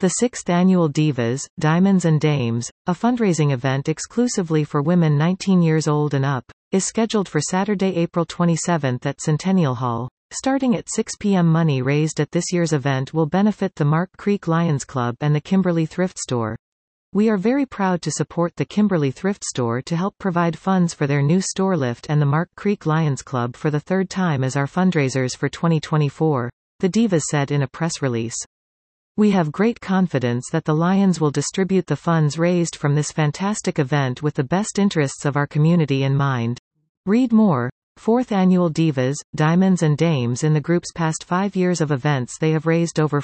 The 6th Annual Divas, Diamonds and Dames, a fundraising event exclusively for women 19 years old and up, is scheduled for Saturday, April 27 at Centennial Hall. Starting at 6 p.m. Money raised at this year's event will benefit the Mark Creek Lions Club and the Kimberly Thrift Store. We are very proud to support the Kimberly Thrift Store to help provide funds for their new store lift and the Mark Creek Lions Club for the third time as our fundraisers for 2024, the Divas said in a press release. We have great confidence that the Lions will distribute the funds raised from this fantastic event with the best interests of our community in mind. Read more. 4th Annual Divas, Diamonds and Dames. In the group's past 5 years of events, they have raised over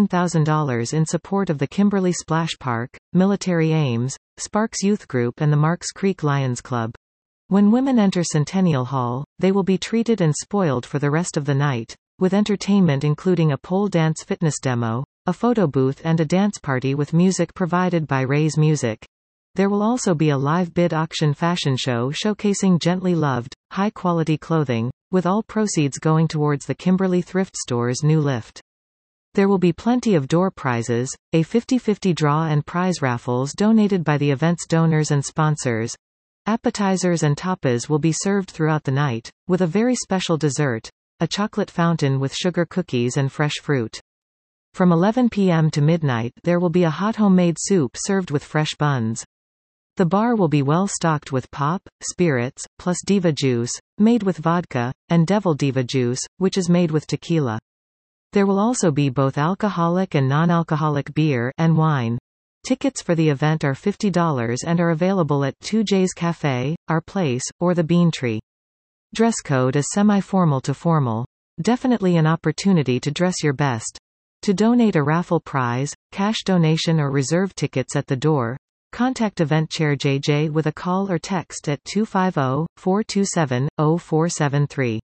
$14,000 in support of the Kimberly Splash Park, Military Ames, Sparks Youth Group and the Marks Creek Lions Club. When women enter Centennial Hall, they will be treated and spoiled for the rest of the night, with entertainment including a pole dance fitness demo, a photo booth and a dance party with music provided by Ray's Music. There will also be a live bid auction fashion show showcasing gently loved, high-quality clothing, with all proceeds going towards the Kimberly Thrift Store's new lift. There will be plenty of door prizes, a 50-50 draw and prize raffles donated by the event's donors and sponsors. Appetizers and tapas will be served throughout the night, with a very special dessert, a chocolate fountain with sugar cookies and fresh fruit. From 11 p.m. to midnight there will be a hot homemade soup served with fresh buns. The bar will be well stocked with pop, spirits, plus Diva Juice, made with vodka, and Devil Diva Juice, which is made with tequila. There will also be both alcoholic and non-alcoholic beer and wine. Tickets for the event are $50 and are available at 2J's Cafe, Our Place, or the Bean Tree. Dress code is semi-formal to formal. Definitely an opportunity to dress your best. To donate a raffle prize, cash donation or reserve tickets at the door, contact Event Chair JJ with a call or text at 250-427-0473.